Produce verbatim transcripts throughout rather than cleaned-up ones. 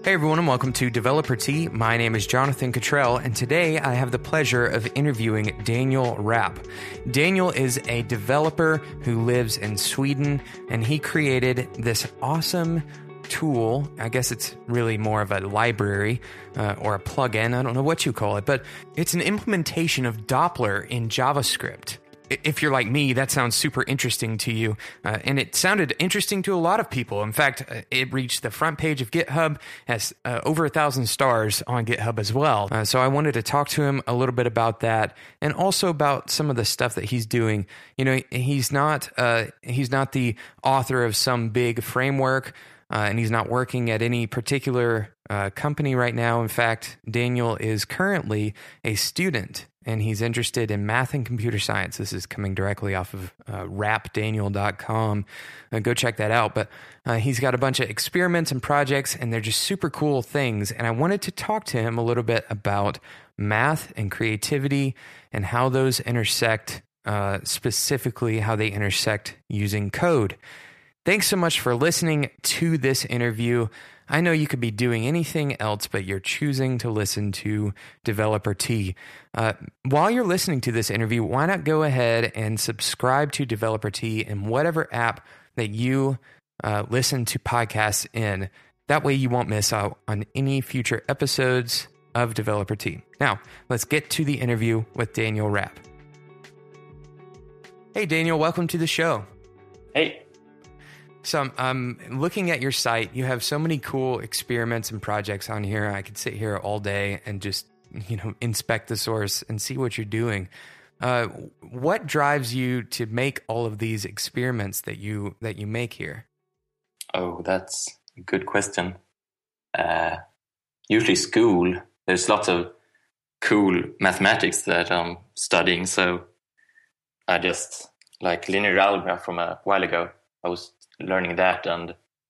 Hey everyone, and welcome to Developer Tea. My name is Jonathan Cottrell, and today I have the pleasure of interviewing Daniel Rapp. Daniel is a developer who lives in Sweden, and he created this awesome tool. I guess it's really more of a library uh, or a plugin. I don't know what you call it, but it's an implementation of Doppler in JavaScript. If you're like me, that sounds super interesting to you. Uh, and it sounded interesting to a lot of people. In fact, uh, it reached the front page of GitHub, has uh, over a thousand stars on GitHub as well. Uh, so I wanted to talk to him a little bit about that, and also about some of the stuff that he's doing. You know, he's not uh, he's not the author of some big framework, uh, and he's not working at any particular uh, company right now. In fact, Daniel is currently a student, and he's interested in math and computer science. This is coming directly off of uh, rap daniel dot com. Uh, go check that out. But uh, he's got a bunch of experiments and projects, and they're just super cool things. And I wanted to talk to him a little bit about math and creativity and how those intersect, uh, specifically how they intersect using code. Thanks so much for listening to this interview. I know you could be doing anything else, but you're choosing to listen to Developer Tea. Uh, while you're listening to this interview, why not go ahead and subscribe to Developer Tea in whatever app that you uh, listen to podcasts in. That way you won't miss out on any future episodes of Developer Tea. Now, let's get to the interview with Daniel Rapp. Hey, Daniel, welcome to the show. Hey. So I'm um, looking at your site. You have so many cool experiments and projects on here. I could sit here all day and just, you know, inspect the source and see what you're doing. Uh, what drives you to make all of these experiments that you that you make here? Oh, that's a good question. Uh, usually school. There's lots of cool mathematics that I'm studying. So I just, like linear algebra from a while ago, I was learning that, and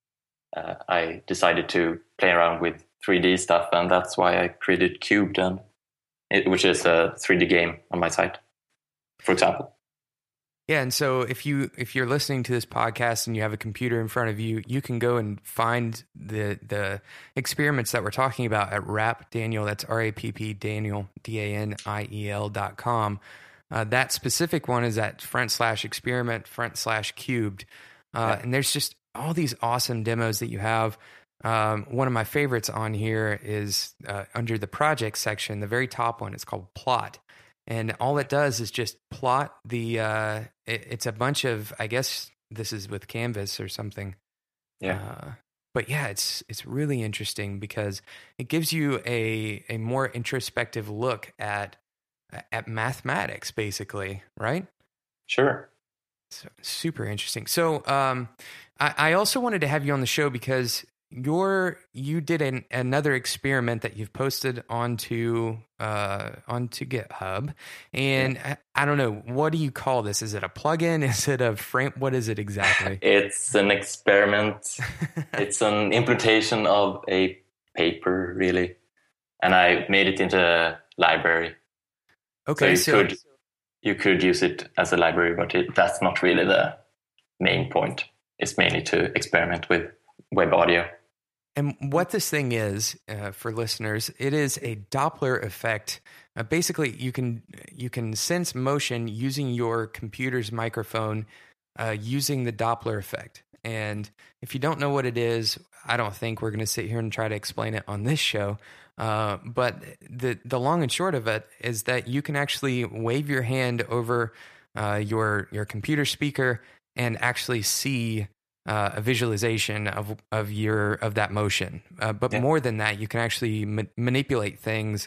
uh, I decided to play around with three D stuff, and that's why I created Cubed, and it, which is a three D game on my site, for example. Yeah, and so if you if you're listening to this podcast and you have a computer in front of you, you can go and find the the experiments that we're talking about at Rap Daniel. That's R A P P Daniel D A N I E L dot com. Uh, that specific one is at front slash experiment front slash cubed. Uh, and there's just all these awesome demos that you have. Um, one of my favorites on here is uh, under the project section, the very top one. It's called Plot. And all it does is just plot the, uh, it, it's a bunch of, I guess this is with Canvas or something. Yeah. Uh, but yeah, it's it's really interesting because it gives you a, a more introspective look at at mathematics, basically, right? Sure. So, super interesting. So um, I, I also wanted to have you on the show because you're you did an, another experiment that you've posted onto uh, onto GitHub, and I, I don't know, what do you call this? Is it a plugin? Is it a frame? What is it exactly? It's an experiment. It's an implementation of a paper, really, and I made it into a library. Okay, so you so, could. You could use it as a library, but it, that's not really the main point. It's mainly to experiment with web audio. And what this thing is, uh, for listeners, it is a Doppler effect. Uh, basically, you can you can sense motion using your computer's microphone uh, using the Doppler effect. And if you don't know what it is, I don't think we're going to sit here and try to explain it on this show. Uh, but the the long and short of it is that you can actually wave your hand over uh, your your computer speaker and actually see uh, a visualization of of your of that motion. Uh, but yeah. More than that, you can actually ma- manipulate things.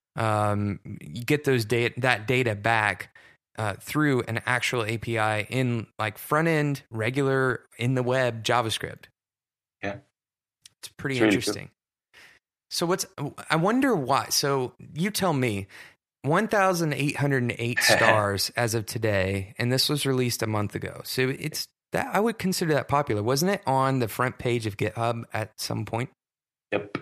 Um, you get those data that data back uh, through an actual A P I in like front end, regular in the web JavaScript. Yeah, it's pretty it's really interesting. Cool. So what's, I wonder why. So you tell me, one thousand eight hundred eight stars as of today, and this was released a month ago. So it's that, I would consider that popular. Wasn't it on the front page of GitHub at some point? Yep.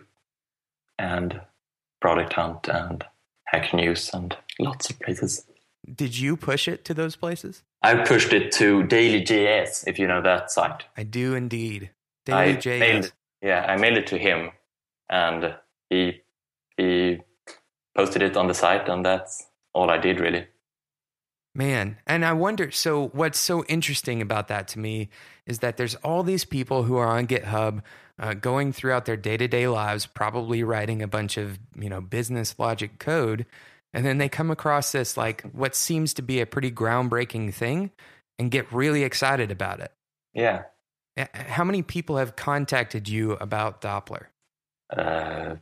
And Product Hunt and Hacker News and lots of places. Did you push it to those places? I pushed it to Daily J S, if you know that site. I do indeed. Daily J S. Mailed, yeah, I mailed it to him. and he he posted it on the site, and that's all I did really. Man, and I wonder, so what's so interesting about that to me is that there's all these people who are on GitHub uh, going throughout their day-to-day lives, probably writing a bunch of, you know, business logic code, and then they come across this, like, what seems to be a pretty groundbreaking thing and get really excited about it. Yeah. How many people have contacted you about Doppler? Uh,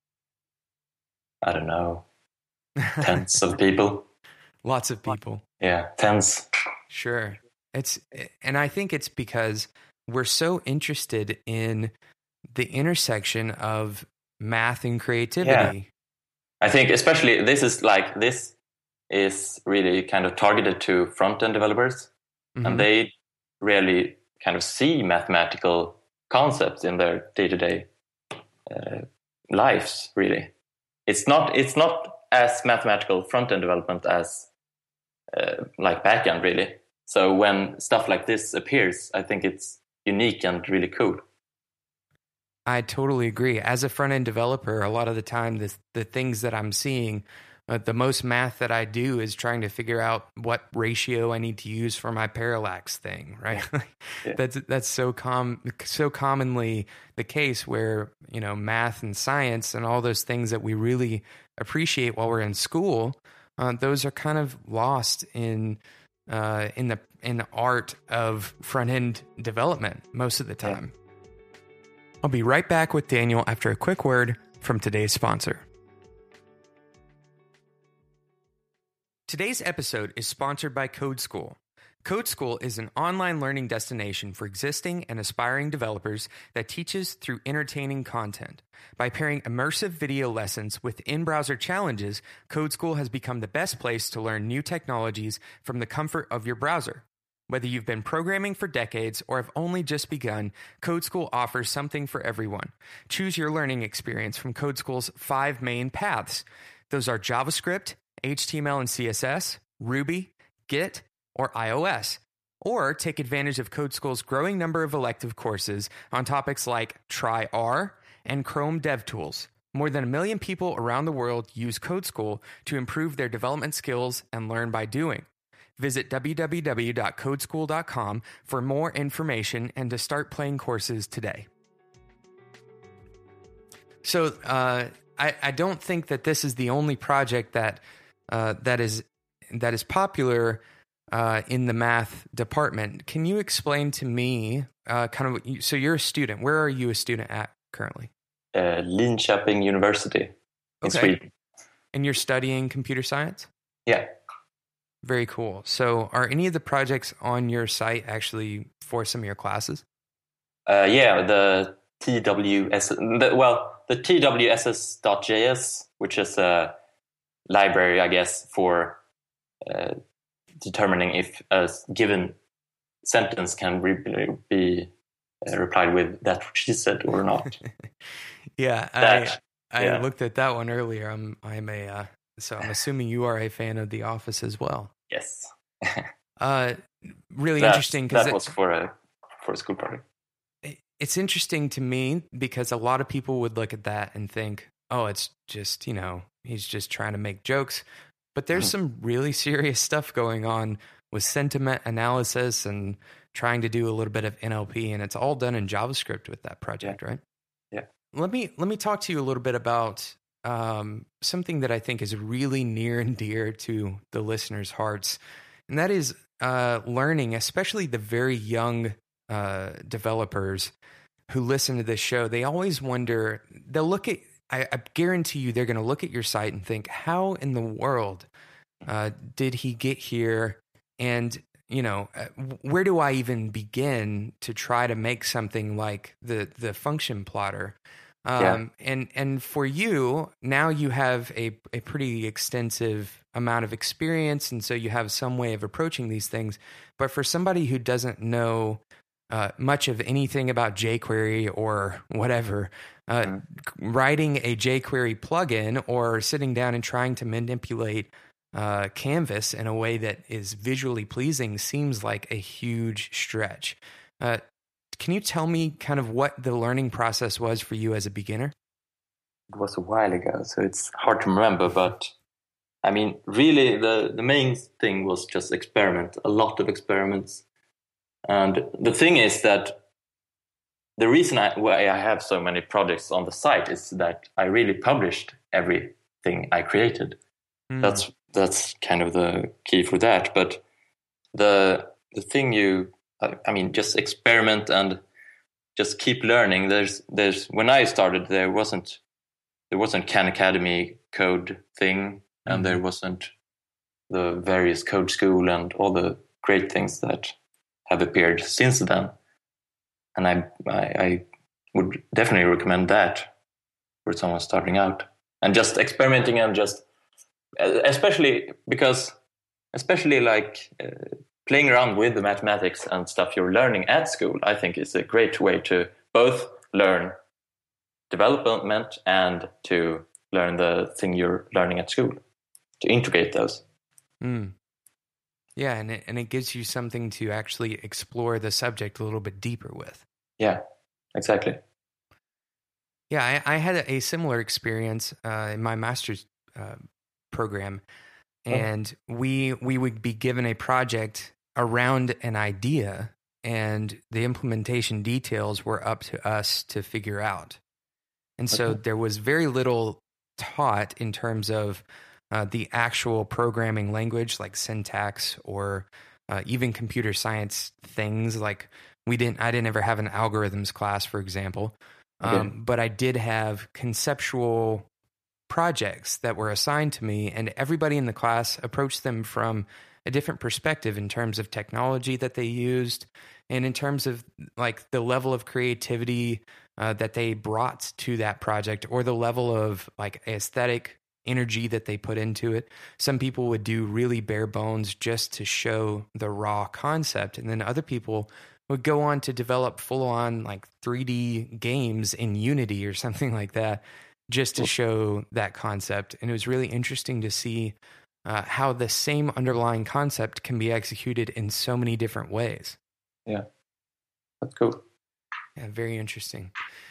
I don't know. Tens of people. Lots of people. Yeah, tens. Sure. It's, and I think it's because we're so interested in the intersection of math and creativity. Yeah. I think especially this is like, this is really kind of targeted to front-end developers, mm-hmm. and they rarely kind of see mathematical concepts in their day-to-day uh, lives, really. It's not, it's not as mathematical front-end development as Uh, like backend, really. So when stuff like this appears, I think it's unique and really cool. I totally agree. As a front-end developer, a lot of the time, the, the things that I'm seeing, uh, the most math that I do is trying to figure out what ratio I need to use for my parallax thing, right? Yeah. That's that's so com so commonly the case where, you know, math and science and all those things that we really appreciate while we're in school, Uh, those are kind of lost in uh, in the in the art of front end development most of the time. Yeah. I'll be right back with Daniel after a quick word from today's sponsor. Today's episode is sponsored by Code School. Code School is an online learning destination for existing and aspiring developers that teaches through entertaining content. By pairing immersive video lessons with in-browser challenges, Code School has become the best place to learn new technologies from the comfort of your browser. Whether you've been programming for decades or have only just begun, Code School offers something for everyone. Choose your learning experience from Code School's five main paths. Those are JavaScript, H T M L and C S S, Ruby, Git, or iOS. Or take advantage of Code School's growing number of elective courses on topics like Try R and Chrome DevTools. More than a million people around the world use Code School to improve their development skills and learn by doing. Visit w w w dot code school dot com for more information and to start playing courses today. So uh, I, I don't think that this is the only project that uh, that is that is popular uh, in the math department. Can you explain to me uh, kind of, so you're a student. Where are you a student at currently? Uh, Linköping University in okay. Sweden. And you're studying computer science? Yeah. Very cool. So are any of the projects on your site actually for some of your classes? Uh, yeah, the T W S, the, well, the T W S S dot J S, which is a library, I guess, for uh, determining if a given sentence can re- be uh, replied with that which she said or not. yeah, that, I I yeah. looked at that one earlier. I'm I'm a uh, so I'm assuming you are a fan of The Office as well. Yes. uh, really that, interesting because that it, was for a for a school project. It's interesting to me because a lot of people would look at that and think, "Oh, it's just, you know, he's just trying to make jokes." But there's mm-hmm. some really serious stuff going on with sentiment analysis and trying to do a little bit of N L P, and it's all done in JavaScript with that project, yeah. right? Yeah. Let me let me talk to you a little bit about um, something that I think is really near and dear to the listeners' hearts, and that is uh, learning, especially the very young uh, developers who listen to this show. They always wonder, they'll look at, I, I guarantee you they're going to look at your site and think, how in the world uh, did he get here? And, you know, uh, where do I even begin to try to make something like the, the function plotter? Um, yeah. And and for you, now you have a, a pretty extensive amount of experience, and so you have some way of approaching these things. But for somebody who doesn't know uh, much of anything about jQuery or whatever, uh, mm-hmm. writing a jQuery plugin or sitting down and trying to manipulate uh, Canvas in a way that is visually pleasing seems like a huge stretch. Uh, Can you tell me kind of what the learning process was for you as a beginner? it was a while ago, so it's hard to remember. But I mean, really, the the main thing was just experiment, a lot of experiments. And the thing is that the reason I, why I have so many projects on the site is that I really published everything I created. Mm. That's that's kind of the key for that. But the the thing you, I mean, just experiment and just keep learning. There's there's when I started, there wasn't there wasn't Khan Academy code thing, and mm-hmm. there wasn't the various code school and all the great things that have appeared since then. And I, I, I would definitely recommend that for someone starting out and just experimenting and just, especially because, especially like uh, playing around with the mathematics and stuff you're learning at school, I think is a great way to both learn development and to learn the thing you're learning at school, to integrate those. Mm. Yeah, and it, and it gives you something to actually explore the subject a little bit deeper with. Yeah, exactly. Yeah, I, I had a, a similar experience uh, in my master's uh, program, and oh. we we would be given a project around an idea, and the implementation details were up to us to figure out. And so okay. there was very little taught in terms of Uh, the actual programming language, like syntax, or uh, even computer science things. Like we didn't, I didn't ever have an algorithms class, for example, um, okay. but I did have conceptual projects that were assigned to me, and everybody in the class approached them from a different perspective in terms of technology that they used, and in terms of like the level of creativity uh, that they brought to that project, or the level of like aesthetic energy that they put into it. Some people would do really bare bones just to show the raw concept, and then other people would go on to develop full-on like three D games in Unity or something like that just to show that concept. And it was really interesting to see uh, how the same underlying concept can be executed in so many different ways. Yeah, that's cool. Yeah, very interesting.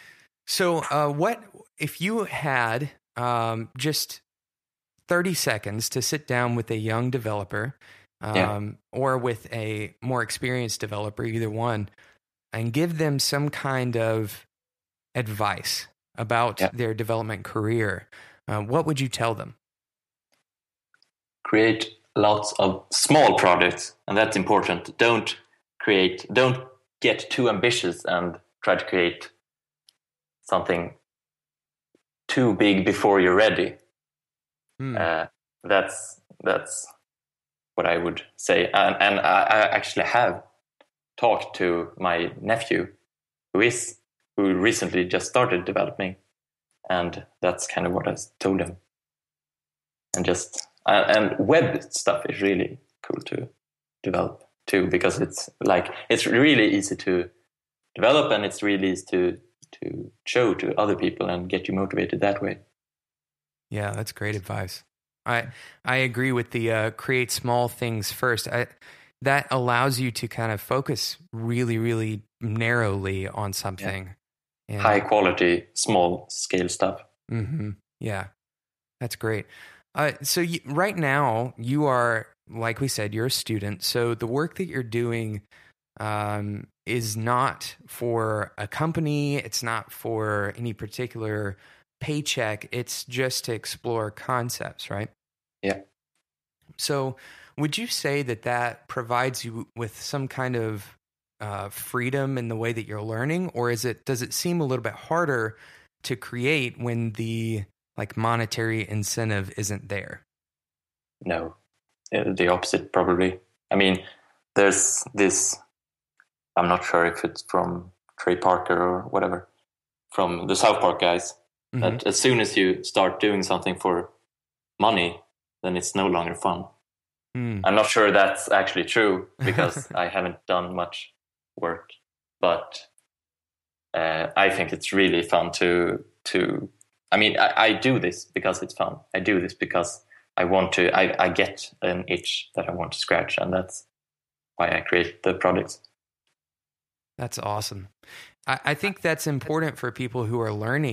So uh, what if you had um, just thirty seconds to sit down with a young developer um, yeah. or with a more experienced developer, either one, and give them some kind of advice about yeah. their development career, uh, what would you tell them? Create lots of small projects, and that's important. Don't create, don't get too ambitious and try to create something too big before you're ready. Mm. Uh, that's that's what I would say, and, and I, I actually have talked to my nephew, who is who recently just started developing, and that's kind of what I told him. And just uh, and web stuff is really cool to develop too, because it's like it's really easy to develop, and it's really easy to to show to other people and get you motivated that way. Yeah, that's great advice. I I agree with the uh, create small things first. I, that allows you to kind of focus really, really narrowly on something. Yeah. And, high quality, small scale stuff. Mm-hmm. Yeah, that's great. Uh, so you, right now you are, like we said, you're a student. So the work that you're doing um, is not for a company. It's not for any particular paycheck. It's just to explore concepts, right? Yeah. So would you say that that provides you with some kind of uh, freedom in the way that you're learning, or is it, does it seem a little bit harder to create when the like monetary incentive isn't there? No, the opposite probably. I mean, there's this, I'm not sure if it's from Trey Parker or whatever, from the South Park guys, mm-hmm. that as soon as you start doing something for money, then it's no longer fun. Mm. I'm not sure that's actually true, because I haven't done much work, but uh, I think it's really fun to, to I mean, I, I do this because it's fun. I do this because I want to, I, I get an itch that I want to scratch, and that's why I create the products. That's awesome. I, I think that's important for people who are learning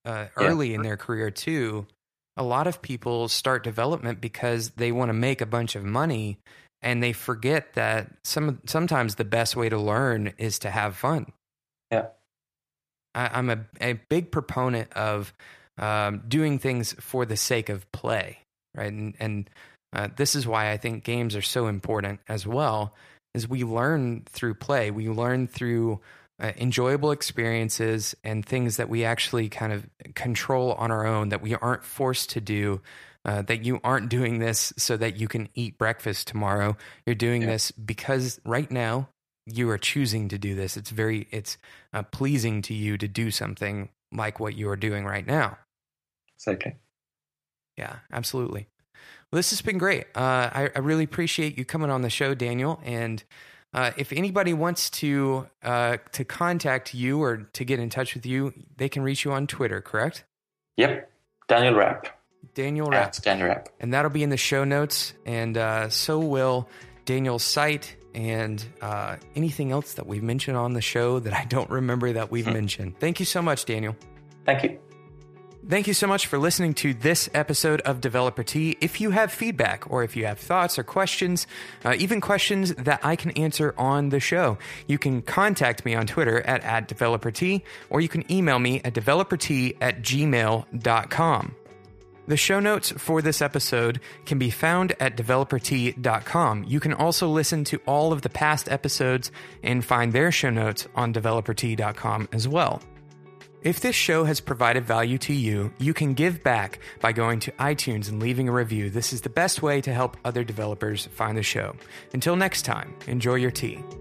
uh, early yeah. in their career too. A lot of people start development because they want to make a bunch of money, and they forget that some sometimes the best way to learn is to have fun. Yeah, I, I'm a, a big proponent of um, doing things for the sake of play, right? And, and uh, this is why I think games are so important as well. Is we learn through play, we learn through Uh, enjoyable experiences and things that we actually kind of control on our own, that we aren't forced to do, uh, that you aren't doing this so that you can eat breakfast tomorrow. You're doing yeah. this because right now you are choosing to do this. It's very, it's uh, pleasing to you to do something like what you are doing right now. Exactly. Yeah, absolutely. Well, this has been great. Uh, I, I really appreciate you coming on the show, Daniel. And Uh, if anybody wants to uh, to contact you or to get in touch with you, they can reach you on Twitter, correct? Yep, Daniel Rapp. Daniel Rapp. At Daniel Rapp. And that'll be in the show notes, and uh, so will Daniel's site and uh, anything else that we've mentioned on the show that I don't remember that we've hmm. mentioned. Thank you so much, Daniel. Thank you. Thank you so much for listening to this episode of Developer Tea. If you have feedback or if you have thoughts or questions, uh, even questions that I can answer on the show, you can contact me on Twitter at, at DeveloperT, or you can email me at developertea at gmail dot com. The show notes for this episode can be found at developertea dot com. You can also listen to all of the past episodes and find their show notes on developertea dot com as well. If this show has provided value to you, you can give back by going to iTunes and leaving a review. This is the best way to help other developers find the show. Until next time, enjoy your tea.